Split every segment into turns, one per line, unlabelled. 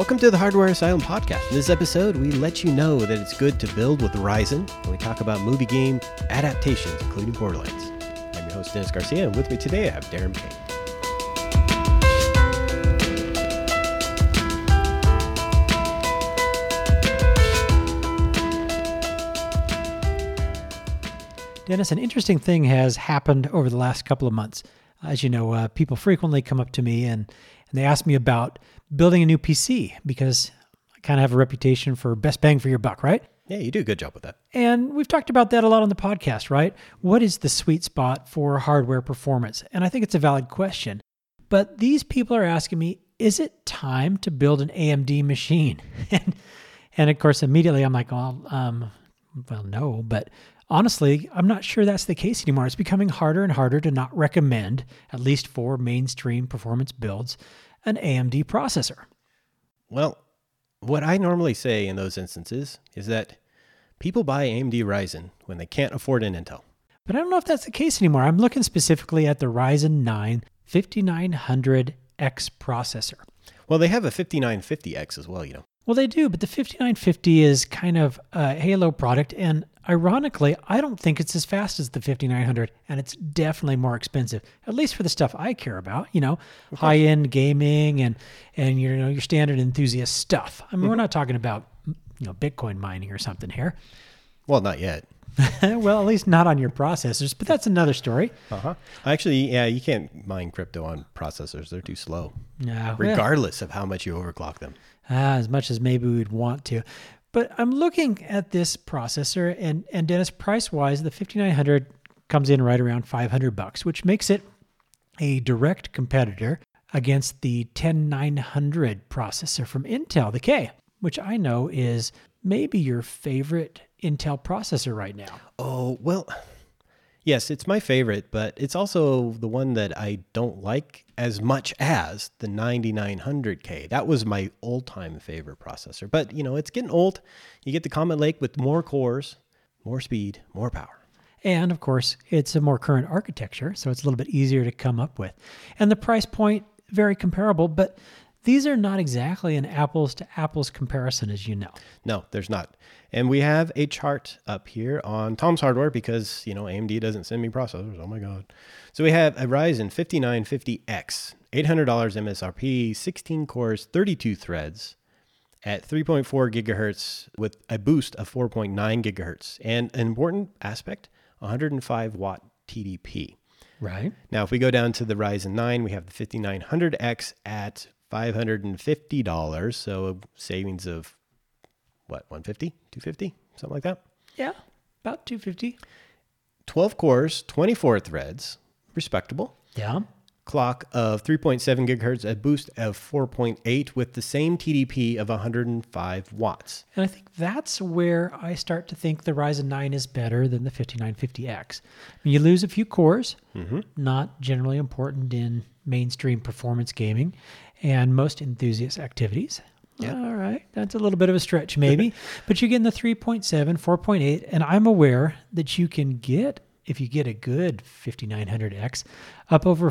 Welcome to the Hardware Asylum podcast. In this episode, we let you know that it's good to build with Ryzen, and we talk about movie game adaptations, including Borderlands. I'm your host, Dennis Garcia, and with me today I have Darren Payne.
Dennis, an interesting thing has happened over the last couple of months. As you know, people frequently come up to me and they ask me about building a new PC because I kind of have a reputation for best bang for your buck, right?
Yeah, you do a good job with that.
And we've talked about that a lot on the podcast, right? What is the sweet spot for hardware performance? And I think it's a valid question. But these people are asking me, is it time to build an AMD machine? and of course, immediately I'm like, well, no, but honestly, I'm not sure that's the case anymore. It's becoming harder and harder to not recommend, at least for mainstream performance builds, an AMD processor.
Well, what I normally say in those instances is that people buy AMD Ryzen when they can't afford an Intel.
But I don't know if that's the case anymore. I'm looking specifically at the Ryzen 9 5900X processor.
Well, they have a 5950X as well, you know.
Well, they do, but the 5950 is kind of a Halo product, and ironically, I don't think it's as fast as the 5900, and it's definitely more expensive, at least for the stuff I care about, high-end gaming and your standard enthusiast stuff. I mean, we're not talking about, Bitcoin mining or something here.
Well, not yet.
Well, at least not on your processors, but that's another story.
Actually, yeah, you can't mine crypto on processors. They're too slow, regardless of how much you overclock them.
As much as maybe we'd want to. But I'm looking at this processor, and Dennis, price-wise, the 5900 comes in right around $500, which makes it a direct competitor against the 10900 processor from Intel, the K, which I know is maybe your favorite Intel processor right now.
Oh, well, yes, it's my favorite, but it's also the one that I don't like as much as the 9900K. That was my all-time favorite processor. But, it's getting old. You get the Comet Lake with more cores, more speed, more power.
And, of course, it's a more current architecture, so it's a little bit easier to come up with. And the price point, very comparable, but these are not exactly an apples-to-apples comparison, as you know. No,
there's not. And we have a chart up here on Tom's Hardware because, AMD doesn't send me processors. Oh, my God. So we have a Ryzen 5950X, $800 MSRP, 16 cores, 32 threads at 3.4 gigahertz with a boost of 4.9 gigahertz. And an important aspect, 105 watt TDP.
Right.
Now, if we go down to the Ryzen 9, we have the 5900X at $550, so a savings of what, 150, 250, something like that?
Yeah, about 250.
12 cores, 24 threads, respectable.
Yeah.
Clock of 3.7 gigahertz, a boost of 4.8 with the same TDP of 105 watts.
And I think that's where I start to think the Ryzen 9 is better than the 5950X. You lose a few cores, not generally important in mainstream performance gaming and most enthusiast activities.
Yeah.
All right. That's a little bit of a stretch maybe, but you get in the 3.7, 4.8, and I'm aware that you can get, if you get a good 5900X, up over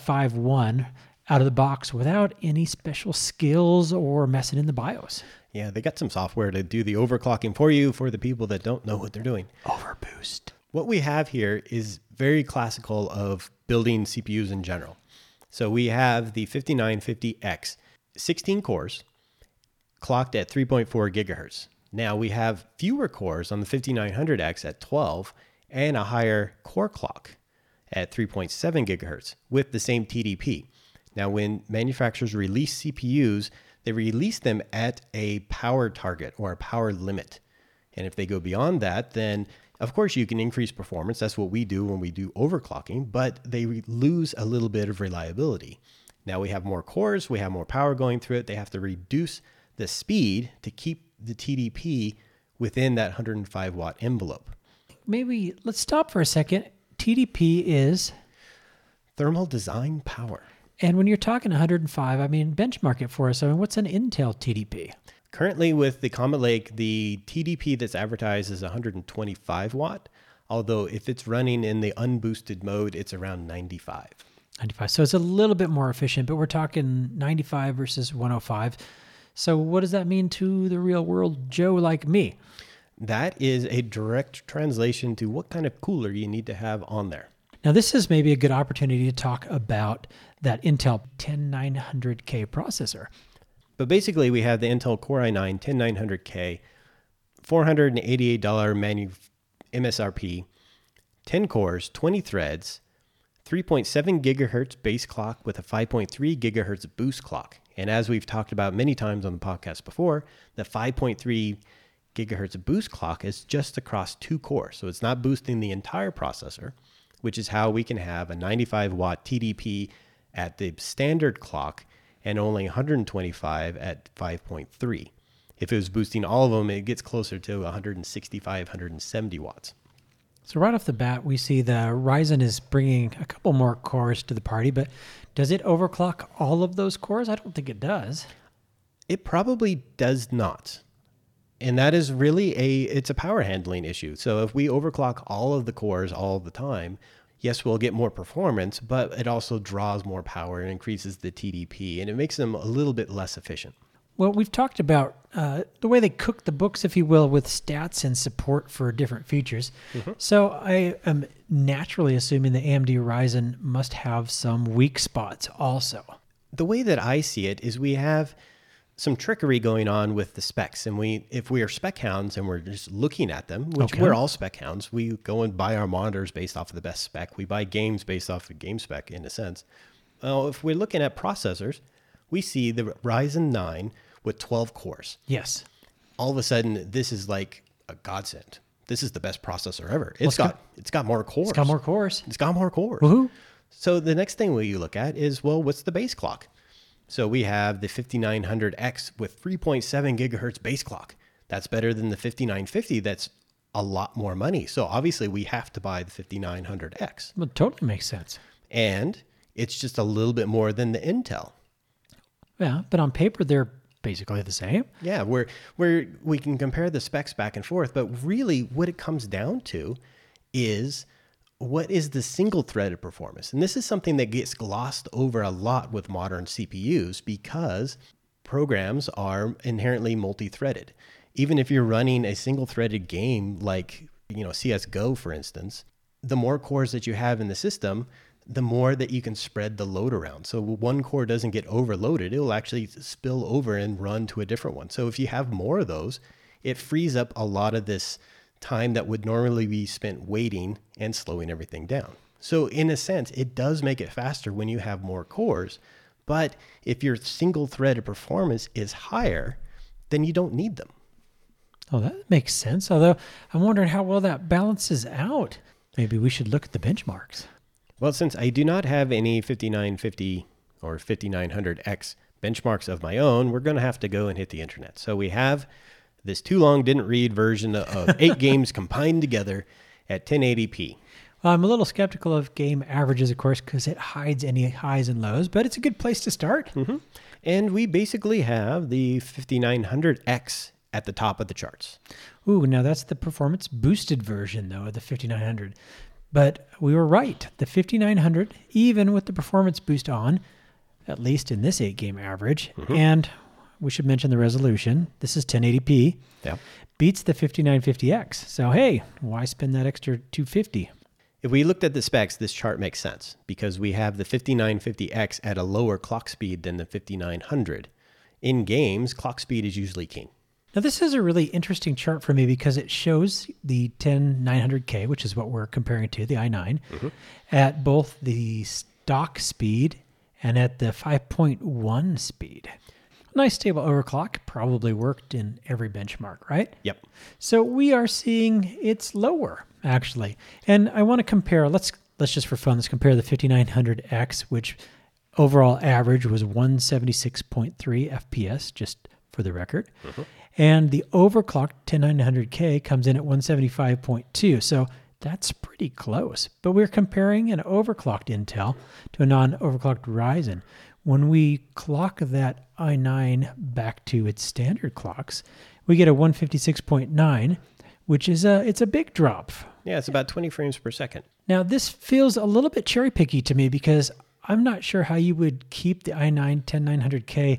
551 out of the box without any special skills or messing in the BIOS.
Yeah, they got some software to do the overclocking for you for the people that don't know what they're doing.
Overboost.
What we have here is very classical of building CPUs in general. So we have the 5950X, 16 cores, clocked at 3.4 gigahertz. Now we have fewer cores on the 5900X at 12 and a higher core clock at 3.7 gigahertz with the same TDP. Now when manufacturers release CPUs, they release them at a power target or a power limit. And if they go beyond that, then of course you can increase performance. That's what we do when we do overclocking, but they lose a little bit of reliability. Now we have more cores, we have more power going through it. They have to reduce the speed to keep the TDP within that 105 watt envelope.
Maybe let's stop for a second. TDP is
thermal design power.
And when you're talking 105, benchmark it for us. What's an Intel TDP?
Currently with the Comet Lake, the TDP that's advertised is 125 watt, although if it's running in the unboosted mode, it's around 95.
95. So it's a little bit more efficient, but we're talking 95 versus 105. So what does that mean to the real world Joe like me?
That is a direct translation to what kind of cooler you need to have on there.
Now, this is maybe a good opportunity to talk about that Intel 10900K processor.
But basically, we have the Intel Core i9 10900K, $488 MSRP, 10 cores, 20 threads, 3.7 gigahertz base clock with a 5.3 gigahertz boost clock. And as we've talked about many times on the podcast before, the 5.3 gigahertz boost clock is just across 2 cores. So it's not boosting the entire processor, which is how we can have a 95 watt TDP at the standard clock and only 125 at 5.3. If it was boosting all of them, it gets closer to 165, 170 watts.
So right off the bat, we see the Ryzen is bringing a couple more cores to the party, but does it overclock all of those cores? I don't think it does.
It probably does not. And that is really it's a power handling issue. So if we overclock all of the cores all the time, yes, we'll get more performance, but it also draws more power and increases the TDP, and it makes them a little bit less efficient.
Well, we've talked about the way they cook the books, if you will, with stats and support for different features. Mm-hmm. So I am naturally assuming the AMD Ryzen must have some weak spots also.
The way that I see it is we have some trickery going on with the specs. And if we are spec hounds and we're just looking at them, which we're all spec hounds, we go and buy our monitors based off of the best spec. We buy games based off of game spec in a sense. Well, if we're looking at processors, we see the Ryzen 9 with 12 cores.
Yes.
All of a sudden, this is like a godsend. This is the best processor ever. It's got more cores.
It's got more cores.
It's got more cores.
Woohoo.
So the next thing you look at is, well, what's the base clock? So we have the 5900X with 3.7 gigahertz base clock. That's better than the 5950. That's a lot more money. So obviously we have to buy the 5900X.
Well, it totally makes sense.
And it's just a little bit more than the Intel.
Yeah, but on paper they're basically the same.
Yeah, we can compare the specs back and forth, but really what it comes down to is what is the single-threaded performance? And this is something that gets glossed over a lot with modern CPUs because programs are inherently multi-threaded. Even if you're running a single-threaded game like, CSGO, for instance, the more cores that you have in the system, the more that you can spread the load around. So one core doesn't get overloaded. It will actually spill over and run to a different one. So if you have more of those, it frees up a lot of this time that would normally be spent waiting and slowing everything down. So in a sense, it does make it faster when you have more cores. But if your single threaded performance is higher, then you don't need them.
Oh, that makes sense. Although I'm wondering how well that balances out. Maybe we should look at the benchmarks.
Well, since I do not have any 5950 or 5900X benchmarks of my own, we're going to have to go and hit the internet. So we have this too long didn't read version of 8 games combined together at 1080p.
Well, I'm a little skeptical of game averages, of course, because it hides any highs and lows, but it's a good place to start.
Mm-hmm. And we basically have the 5900X at the top of the charts.
Ooh, now that's the performance boosted version, though, of the 5900. But we were right. The 5900, even with the performance boost on, at least in this 8-game average, and we should mention the resolution. This is 1080p.
Yeah.
Beats the 5950X. So, hey, why spend that extra $250?
If we looked at the specs, this chart makes sense because we have the 5950X at a lower clock speed than the 5900. In games, clock speed is usually king.
Now, this is a really interesting chart for me because it shows the 10900K, which is what we're comparing to, the i9, at both the stock speed and at the 5.1 speed. Nice stable overclock, probably worked in every benchmark, right?
Yep.
So we are seeing it's lower, actually. And I want to compare, let's just for fun, let's compare the 5900X, which overall average was 176.3 FPS, just for the record. And the overclocked 10900K comes in at 175.2. So that's pretty close. But we're comparing an overclocked Intel to a non-overclocked Ryzen. When we clock that i9 back to its standard clocks, we get a 156.9, which is it's a big drop.
Yeah, it's about 20 frames per second.
Now, this feels a little bit cherry picky to me because I'm not sure how you would keep the i9 10900K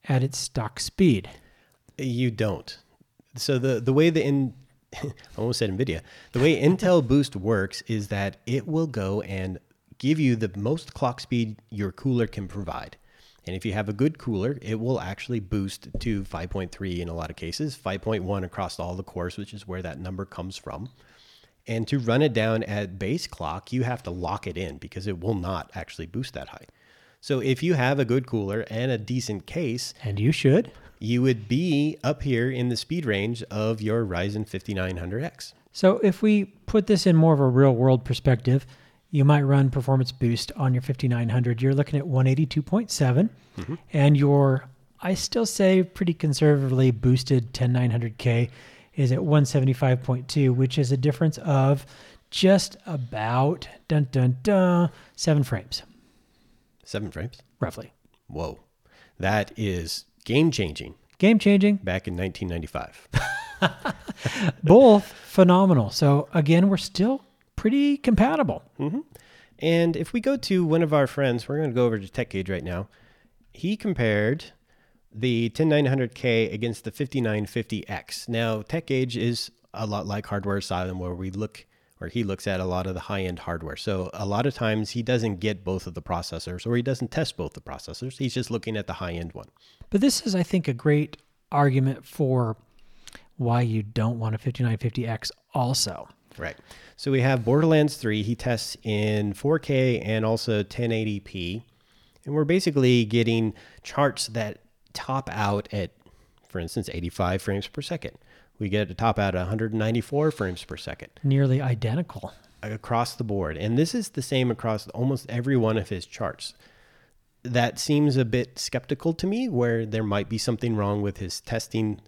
at its stock speed.
You don't. So the way I almost said NVIDIA. The way Intel Boost works is that it will go and give you the most clock speed your cooler can provide. And if you have a good cooler, it will actually boost to 5.3 in a lot of cases, 5.1 across all the cores, which is where that number comes from. And to run it down at base clock, you have to lock it in because it will not actually boost that high. So if you have a good cooler and a decent case,
and you should,
you would be up here in the speed range of your Ryzen 5900X.
So if we put this in more of a real world perspective, you might run Performance Boost on your 5900. You're looking at 182.7 and your, I still say pretty conservatively boosted 10900K is at 175.2, which is a difference of just about 7 frames.
7 frames?
Roughly.
Whoa. That is game-changing.
Game-changing.
Back in 1995.
Both phenomenal. So again, we're still pretty compatible.
And if we go to one of our friends, we're going to go over to TechGauge right now. He compared the 10900K against the 5950X. Now, TechGauge is a lot like Hardware Asylum, where he looks at a lot of the high-end hardware. So a lot of times he doesn't get both of the processors, or he doesn't test both the processors. He's just looking at the high-end one.
But this is, I think, a great argument for why you don't want a 5950X also.
Right. So we have Borderlands 3. He tests in 4K and also 1080p. And we're basically getting charts that top out at, for instance, 85 frames per second. We get to top out at 194 frames per second.
Nearly identical.
Across the board. And this is the same across almost every one of his charts. That seems a bit skeptical to me, where there might be something wrong with his testing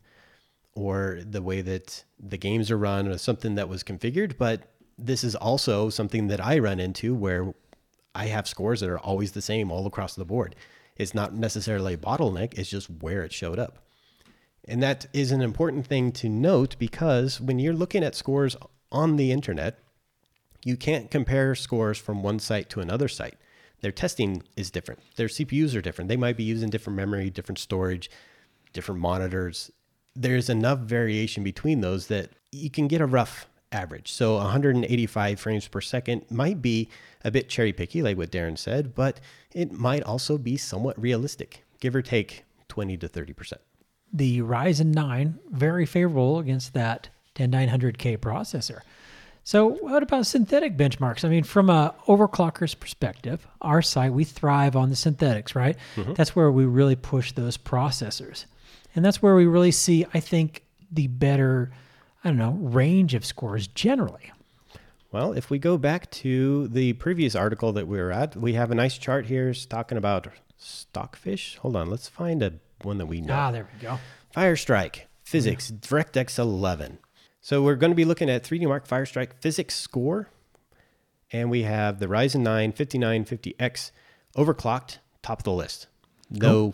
or the way that the games are run or something that was configured. But this is also something that I run into where I have scores that are always the same all across the board. It's not necessarily a bottleneck. It's just where it showed up. And that is an important thing to note, because when you're looking at scores on the internet, you can't compare scores from one site to another site. Their testing is different. Their CPUs are different. They might be using different memory, different storage, different monitors. There's enough variation between those that you can get a rough average. So 185 frames per second might be a bit cherry picky, like what Darren said, but it might also be somewhat realistic, give or take 20 to 30%.
The Ryzen 9, very favorable against that 10900K processor. So what about synthetic benchmarks? I mean, from a overclocker's perspective, our site, we thrive on the synthetics, right? That's where we really push those processors. And that's where we really see, I think, the better, range of scores generally.
Well, if we go back to the previous article that we were at, we have a nice chart here talking about Stockfish. Hold on, let's find one that we know.
There we go.
Firestrike Physics DirectX 11. So we're going to be looking at 3D Mark Firestrike Physics score. And we have the Ryzen 9 5950X overclocked, top of the list. No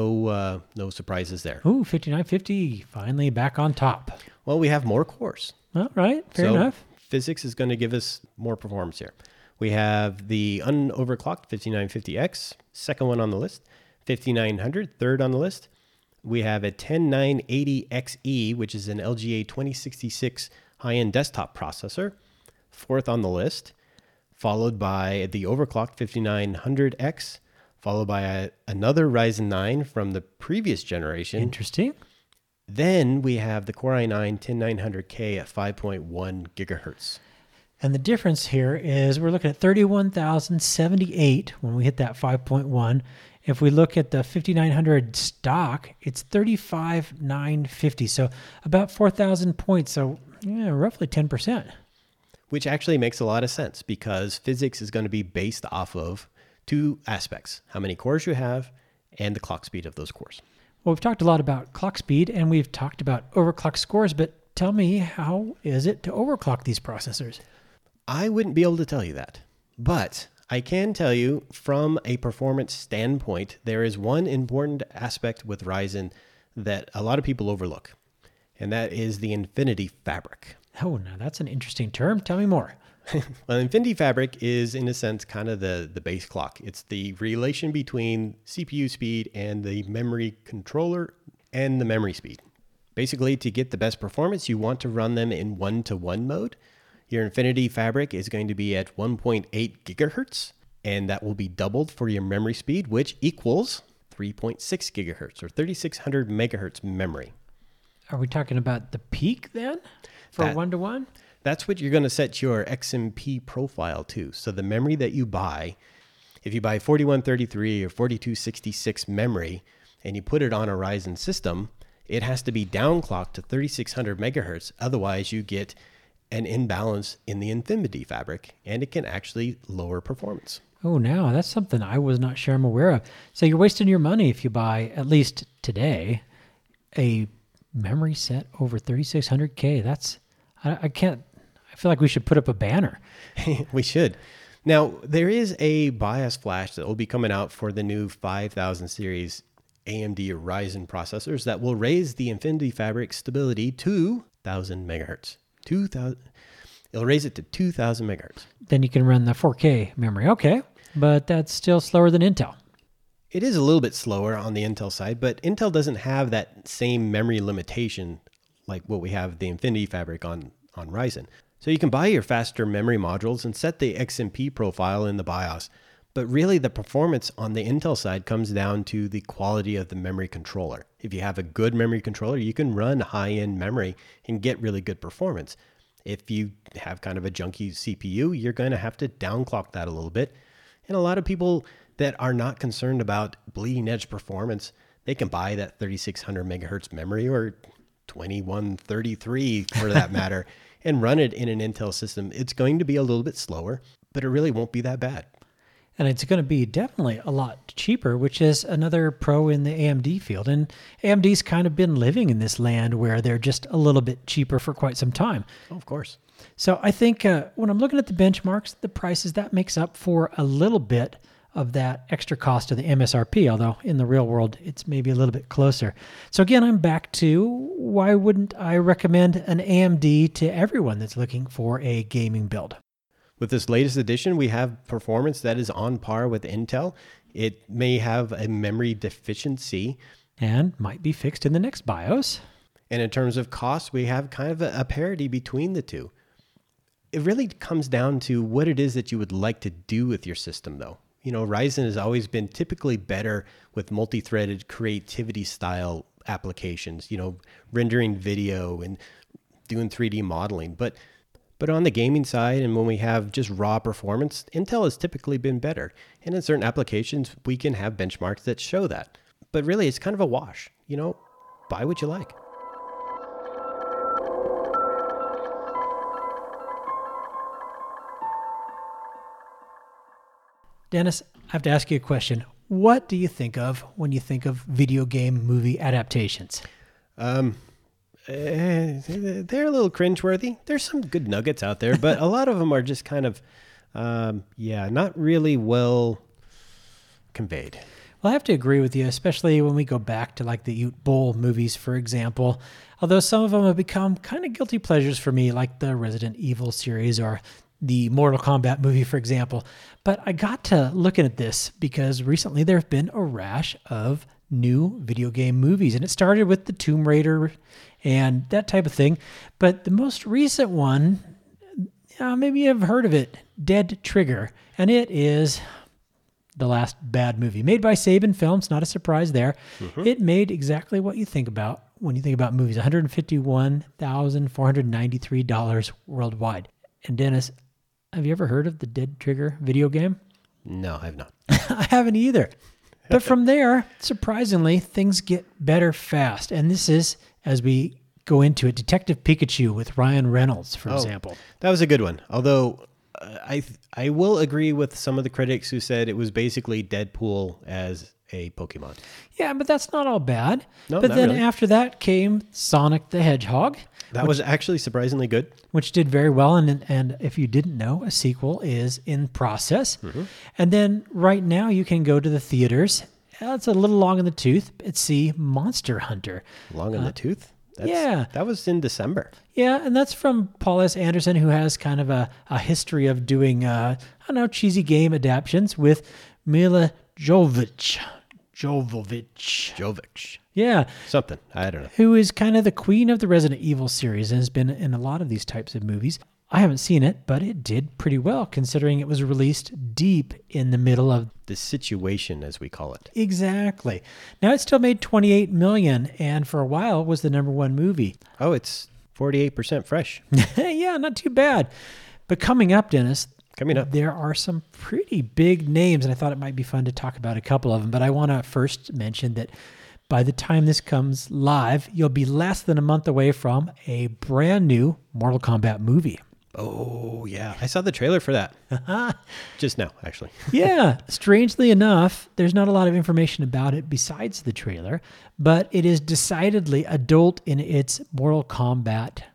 surprises there.
Ooh, 5950 finally back on top.
Well, we have more cores.
All right, fair enough.
Physics is going to give us more performance here. We have the unoverclocked 5950X, second one on the list. 5900, third on the list. We have a 10980XE, which is an LGA 2066 high-end desktop processor, fourth on the list, followed by the overclocked 5900X, followed by another Ryzen 9 from the previous generation.
Interesting.
Then we have the Core i9 10900K at 5.1 gigahertz.
And the difference here is we're looking at 31,078 when we hit that 5.1. If we look at the 5900 stock, it's 35,950. So about 4,000 points. So roughly 10%.
Which actually makes a lot of sense, because physics is going to be based off of two aspects: how many cores you have and the clock speed of those cores.
Well, we've talked a lot about clock speed and we've talked about overclock scores, but tell me, how is it to overclock these processors?
I wouldn't be able to tell you that, but I can tell you from a performance standpoint, there is one important aspect with Ryzen that a lot of people overlook, and that is the Infinity Fabric.
Oh, now that's an interesting term. Tell me more.
Well, Infinity Fabric is, in a sense, kind of the base clock. It's the relation between CPU speed and the memory controller and the memory speed. Basically, to get the best performance, you want to run them in 1-to-1 mode. Your Infinity Fabric is going to be at 1.8 gigahertz, and that will be doubled for your memory speed, which equals 3.6 gigahertz or 3600 megahertz memory.
Are we talking about the peak then for 1-to-1?
That's what you're going to set your XMP profile to. So the memory that you buy, if you buy 4133 or 4266 memory and you put it on a Ryzen system, it has to be downclocked to 3600 megahertz. Otherwise, you get an imbalance in the Infinity Fabric, and it can actually lower performance.
Oh, now that's something I was not sure I'm aware of. So you're wasting your money if you buy, at least today, a memory set over 3600K. That's, I can't, I feel like we should put up a banner.
We should. Now, there is a BIOS flash that will be coming out for the new 5000 series AMD Ryzen processors that will raise the Infinity Fabric stability to 1000 megahertz. 2000. It'll raise it to 2000 megahertz.
Then you can run the 4K memory. Okay, but that's still slower than Intel.
It is a little bit slower on the Intel side, but Intel doesn't have that same memory limitation like what we have the Infinity Fabric on Ryzen. So you can buy your faster memory modules and set the XMP profile in the BIOS. But really the performance on the Intel side comes down to the quality of the memory controller. If you have a good memory controller, you can run high-end memory and get really good performance. If you have kind of a junky CPU, you're going to have to downclock that a little bit. And a lot of people that are not concerned about bleeding edge performance, they can buy that 3600 megahertz memory or 2133 for that matter and run it in an Intel system. It's going to be a little bit slower, but it really won't be that bad.
And it's going to be definitely a lot cheaper, which is another pro in the AMD field. And AMD's kind of been living in this land where they're just a little bit cheaper for quite some time.
Oh, of course.
So I think when I'm looking at the benchmarks, the prices, that makes up for a little bit of that extra cost of the MSRP, although in the real world, it's maybe a little bit closer. So again, I'm back to why wouldn't I recommend an AMD to everyone that's looking for a gaming build?
With this latest edition, we have performance that is on par with Intel. It may have a memory deficiency.
And might be fixed in the next BIOS.
And in terms of cost, we have kind of a parity between the two. It really comes down to what it is that you would like to do with your system, though. You know, Ryzen has always been typically better with multi-threaded creativity style applications, you know, rendering video and doing 3D modeling. But on the gaming side, and when we have just raw performance, Intel has typically been better. And in certain applications, we can have benchmarks that show that. But really, it's kind of a wash. You know, buy what you like.
Dennis, I have to ask you a question. What do you think of when you think of video game movie adaptations?
They're a little cringeworthy. There's some good nuggets out there, but a lot of them are just kind of, not really well conveyed.
Well, I have to agree with you, especially when we go back to like the Ute Bowl movies, for example. Although some of them have become kind of guilty pleasures for me, like the Resident Evil series or the Mortal Kombat movie, for example. But I got to looking at this because recently there have been a rash of new video game movies, and it started with the Tomb Raider and that type of thing. But the most recent one, maybe you've heard of it, Dead Trigger, and it is the last bad movie made by Saban Films. Not a surprise there. Mm-hmm. It made exactly what you think about when you think about movies: $151,493 worldwide. And Dennis, have you ever heard of the Dead Trigger video game?
No, I have not.
I haven't either. But from there, surprisingly, things get better fast. And this is, as we go into it, Detective Pikachu with Ryan Reynolds, for example.
That was a good one. Although I will agree with some of the critics who said it was basically Deadpool as a Pokemon.
Yeah, but that's not all bad.
No,
but then
really.
After that came Sonic the Hedgehog.
That was actually surprisingly good.
Which did very well. And if you didn't know, a sequel is in process. Mm-hmm. And then right now you can go to the theaters. It's a little long in the tooth. It's see Monster Hunter.
Long in the tooth? That was in December.
Yeah, and that's from Paul S. Anderson, who has kind of a history of doing, cheesy game adaptions with Mila Jovovich. Yeah.
Something. I don't know.
Who is kind of the queen of the Resident Evil series and has been in a lot of these types of movies. I haven't seen it, but it did pretty well considering it was released deep in the middle of
the situation, as we call it.
Exactly. Now it still made $28 million, and for a while was the number one movie.
Oh, it's 48% fresh.
Yeah, not too bad. But coming up, Dennis, there are some pretty big names, and I thought it might be fun to talk about a couple of them. But I want to first mention that by the time this comes live, you'll be less than a month away from a brand new Mortal Kombat movie.
Oh, yeah. I saw the trailer for that. Just now, actually.
Yeah. Strangely enough, there's not a lot of information about it besides the trailer, but it is decidedly adult in its Mortal Kombatness.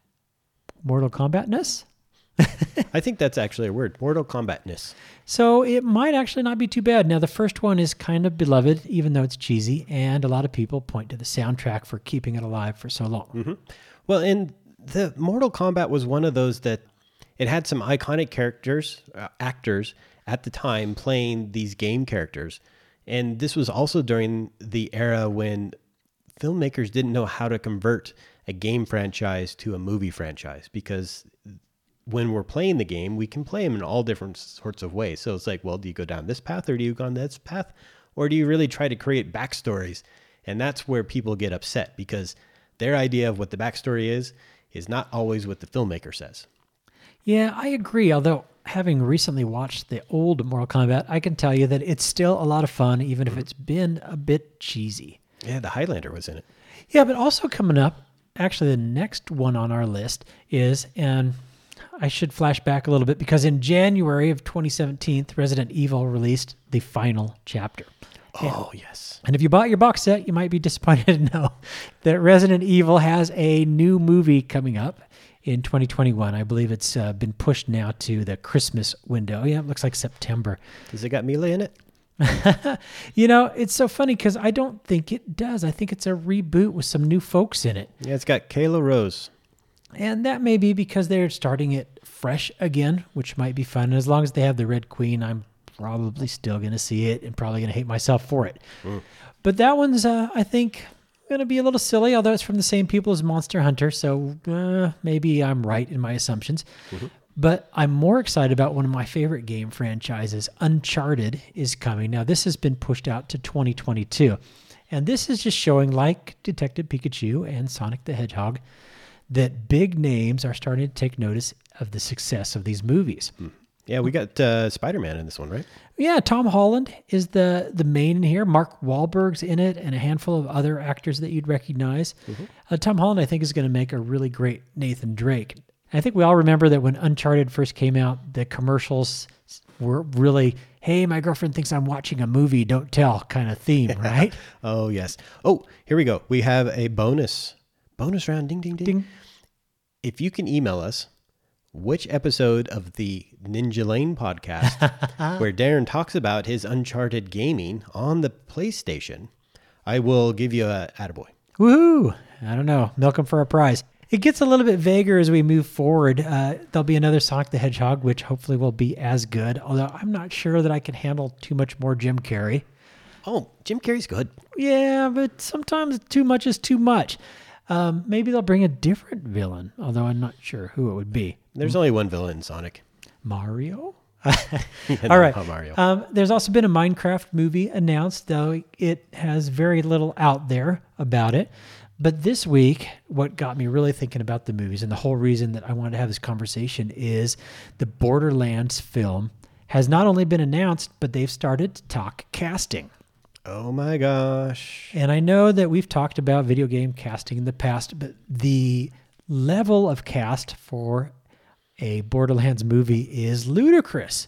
I think that's actually a word, Mortal Kombatness.
So it might actually not be too bad. Now, the first one is kind of beloved, even though it's cheesy, and a lot of people point to the soundtrack for keeping it alive for so long.
Mm-hmm. Well, and the Mortal Kombat was one of those that it had some iconic actors at the time playing these game characters. And this was also during the era when filmmakers didn't know how to convert a game franchise to a movie franchise, because when we're playing the game, we can play them in all different sorts of ways. So it's like, well, do you go down this path or do you go on this path? Or do you really try to create backstories? And that's where people get upset, because their idea of what the backstory is not always what the filmmaker says.
Yeah, I agree. Although having recently watched the old Mortal Kombat, I can tell you that it's still a lot of fun, even if it's been a bit cheesy.
Yeah, the Highlander was in it.
Yeah, but also coming up, actually the next one on our list is, and I should flash back a little bit, because in January of 2017, Resident Evil released the final chapter.
Oh, yes.
And if you bought your box set, you might be disappointed to know that Resident Evil has a new movie coming up in 2021. I believe it's been pushed now to the Christmas window. Yeah, it looks like September.
Does it got Mila in it?
It's so funny because I don't think it does. I think it's a reboot with some new folks in it.
Yeah, it's got Kayla Rose.
And that may be because they're starting it fresh again, which might be fun. And as long as they have the Red Queen, I'm probably still going to see it and probably going to hate myself for it. But that one's, I think, going to be a little silly, although it's from the same people as Monster Hunter, so maybe I'm right in my assumptions. Mm-hmm. But I'm more excited about one of my favorite game franchises. Uncharted is coming. Now, this has been pushed out to 2022. And this is just showing, like Detective Pikachu and Sonic the Hedgehog, that big names are starting to take notice of the success of these movies.
Yeah, we got Spider-Man in this one, right?
Yeah, Tom Holland is the main in here. Mark Wahlberg's in it, and a handful of other actors that you'd recognize. Mm-hmm. Tom Holland, I think, is going to make a really great Nathan Drake. I think we all remember that when Uncharted first came out, the commercials were really, hey, my girlfriend thinks I'm watching a movie, don't tell kind of theme, right?
Oh, yes. Oh, here we go. We have a bonus round. Ding, ding, ding. Ding. If you can email us which episode of the Ninja Lane podcast where Darren talks about his Uncharted gaming on the PlayStation, I will give you a attaboy.
Woohoo! I don't know. Milk 'em for a prize. It gets a little bit vaguer as we move forward. There'll be another Sonic the Hedgehog, which hopefully will be as good, although I'm not sure that I can handle too much more Jim Carrey.
Oh, Jim Carrey's good.
Yeah, but sometimes too much is too much. Maybe they'll bring a different villain, although I'm not sure who it would be.
There's only one villain in Sonic.
Mario?
All right.
Mario. There's also been a Minecraft movie announced, though it has very little out there about it. But this week, what got me really thinking about the movies, and the whole reason that I wanted to have this conversation, is the Borderlands film has not only been announced, but they've started to talk casting.
Oh my gosh.
And I know that we've talked about video game casting in the past, but the level of cast for a Borderlands movie is ludicrous.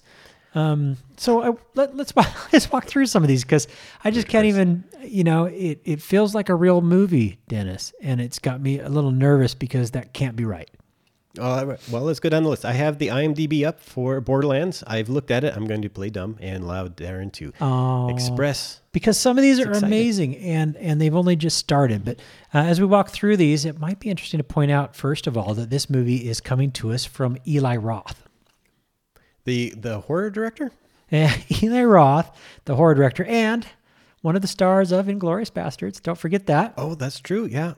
So let's walk through some of these, because I just can't even, it feels like a real movie, Dennis, and it's got me a little nervous because that can't be right.
Well, let's go down the list. I have the IMDb up for Borderlands. I've looked at it. I'm going to play dumb and allow Darren to express.
Because some of these are
excitement.
amazing and they've only just started. But as we walk through these, it might be interesting to point out, first of all, that this movie is coming to us from Eli Roth.
The horror director?
Eli Roth, the horror director, and one of the stars of Inglourious Bastards. Don't forget that.
Oh, that's true. Yeah.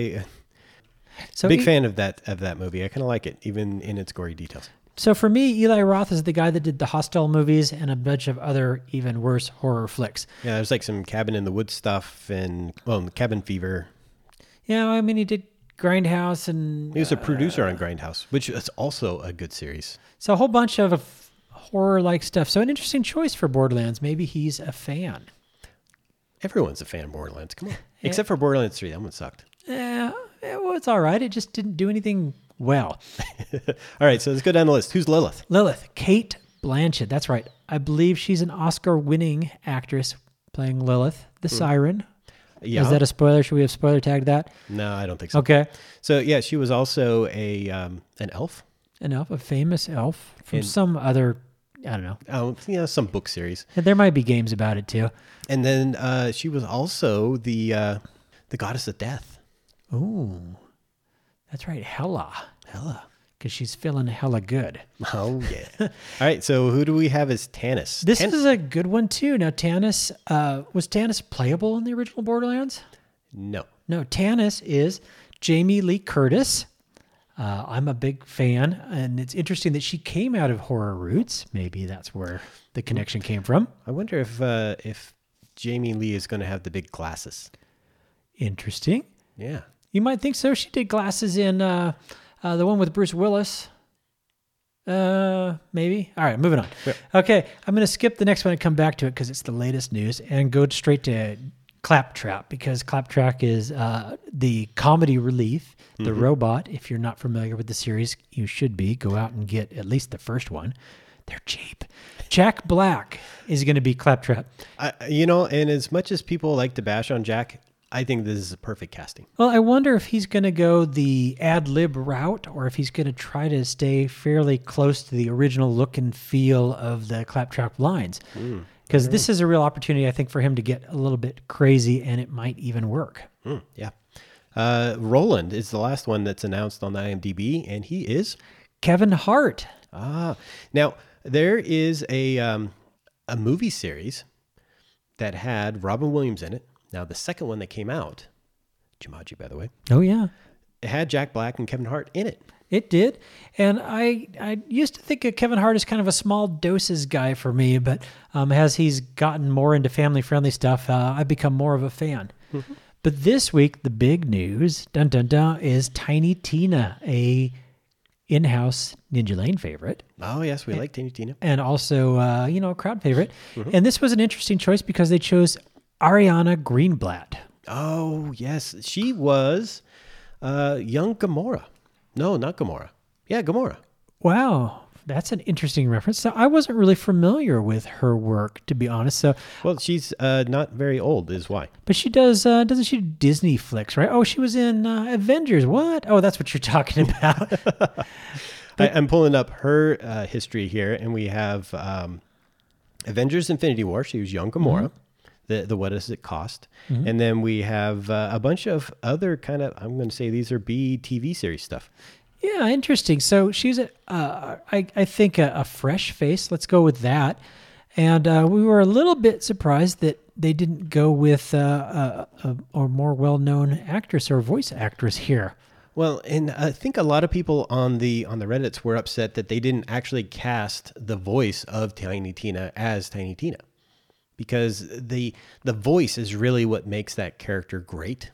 So
Big fan of that movie. I kind of like it, even in its gory details.
So for me, Eli Roth is the guy that did the Hostel movies and a bunch of other even worse horror flicks.
Yeah, there's like some Cabin in the Woods stuff and, Cabin Fever.
Yeah, I mean, he did Grindhouse and...
He was a producer on Grindhouse, which is also a good series.
So a whole bunch of horror-like stuff. So an interesting choice for Borderlands. Maybe he's a fan.
Everyone's a fan of Borderlands. Come on. Except for Borderlands 3. That one sucked.
Well, it's all right. It just didn't do anything well.
All right, so let's go down the list. Who's Lilith?
Lilith, Kate Blanchett. That's right. I believe she's an Oscar-winning actress playing Lilith, the Siren.
Yeah.
Is that a spoiler? Should we have spoiler tagged that?
No, I don't think so.
Okay.
So, yeah, she was also an elf.
An elf, a famous elf from some other, I don't know.
Some book series.
There might be games about it too.
And then she was also the goddess of death.
Ooh, that's right. Hela. Because she's feeling hella good.
Oh, yeah. All right, so who do we have as Tannis?
This is a good one too. Now, Tannis, was Tannis playable in the original Borderlands?
No.
No, Tannis is Jamie Lee Curtis. I'm a big fan, and it's interesting that she came out of horror roots. Maybe that's where the connection came from.
I wonder if Jamie Lee is going to have the big glasses.
Interesting.
Yeah.
You might think so. She did glasses in the one with Bruce Willis. Maybe. All right, moving on.
Yep.
Okay, I'm going to skip the next one and come back to it because it's the latest news and go straight to Claptrap, because Claptrap is the comedy relief, the robot. If you're not familiar with the series, you should be. Go out and get at least the first one. They're cheap. Jack Black is going to be Claptrap.
And as much as people like to bash on Jack, I think this is a perfect casting.
Well, I wonder if he's going to go the ad-lib route or if he's going to try to stay fairly close to the original look and feel of the Claptrap lines. Because this is a real opportunity, I think, for him to get a little bit crazy, and it might even work.
Yeah. Roland is the last one that's announced on the IMDb, and he is
Kevin Hart.
Now, there is a movie series that had Robin Williams in it. Now, the second one that came out, Jumanji, by the way.
Oh, yeah.
It had Jack Black and Kevin Hart in it.
It did. And I used to think of Kevin Hart as kind of a small doses guy for me, but as he's gotten more into family-friendly stuff, I've become more of a fan. But this week, the big news, dun dun dun, is Tiny Tina, a in-house Ninja Lane favorite.
Oh, yes, we like Tiny Tina.
And also, a crowd favorite. And this was an interesting choice because they chose Ariana Greenblatt.
Oh, yes. She was young Gamora. No, not Gamora. Yeah, Gamora.
Wow. That's an interesting reference. So I wasn't really familiar with her work, to be honest. So,
well, she's not very old is why.
But she does, doesn't she do Disney flicks, right? Oh, she was in Avengers. What? Oh, that's what you're talking about.
I'm pulling up her history here, and we have Avengers Infinity War. She was young Gamora. The what does it cost? And then we have a bunch of other kind of, I'm going to say these are B TV series stuff.
Yeah, interesting. So she's, I think, a fresh face. Let's go with that. And we were a little bit surprised that they didn't go with a more well-known actress or voice actress here.
Well, and I think a lot of people on the Reddits were upset that they didn't actually cast the voice of Tiny Tina as Tiny Tina, because the voice is really what makes that character great.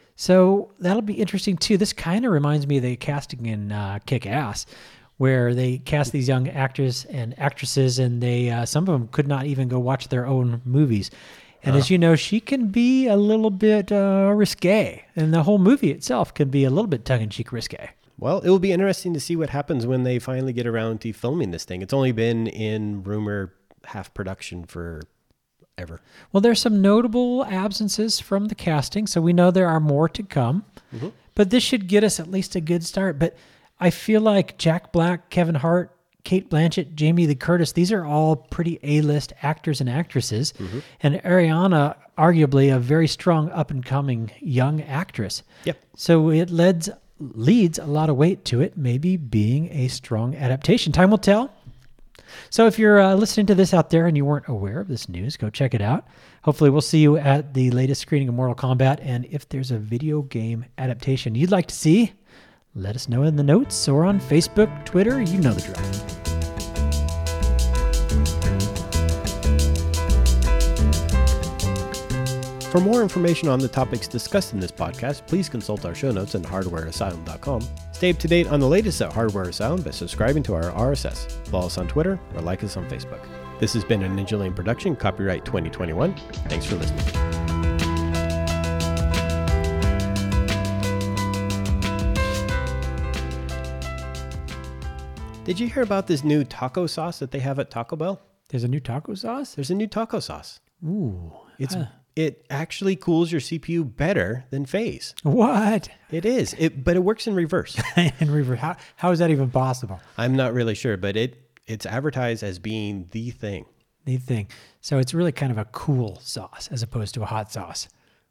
So that'll be interesting too. This kind of reminds me of the casting in Kick-Ass, where they cast these young actors and actresses, and they some of them could not even go watch their own movies. And as you know, she can be a little bit risque, and the whole movie itself can be a little bit tongue-in-cheek risque.
Well, it will be interesting to see what happens when they finally get around to filming this thing. It's only been in rumor half production for ever.
Well, there's some notable absences from the casting, so we know there are more to come. But this should get us at least a good start. But I feel like Jack Black, Kevin Hart, Kate Blanchett, Jamie Lee Curtis, these are all pretty A-list actors and actresses. And Ariana, arguably a very strong up-and-coming young actress.
Yep.
So it leads a lot of weight to it, maybe being a strong adaptation. Time will tell. So if you're listening to this out there and you weren't aware of this news, go check it out. Hopefully we'll see you at the latest screening of Mortal Kombat. And if there's a video game adaptation you'd like to see, let us know in the notes or on Facebook, Twitter, you know the drill.
For more information on the topics discussed in this podcast, please consult our show notes at hardwareasylum.com. Stay up to date on the latest at Hardware Asylum by subscribing to our RSS. Follow us on Twitter or like us on Facebook. This has been a Ninja Lane production, copyright 2021. Thanks for listening. Did you hear about this new taco sauce that they have at Taco Bell?
There's a new taco sauce?
There's a new taco sauce.
Ooh.
It actually cools your CPU better than Phase.
What?
It is. But it works in reverse.
In reverse. How is that even possible?
I'm not really sure, but it's advertised as being the thing.
The thing. So it's really kind of a cool sauce as opposed to a hot sauce.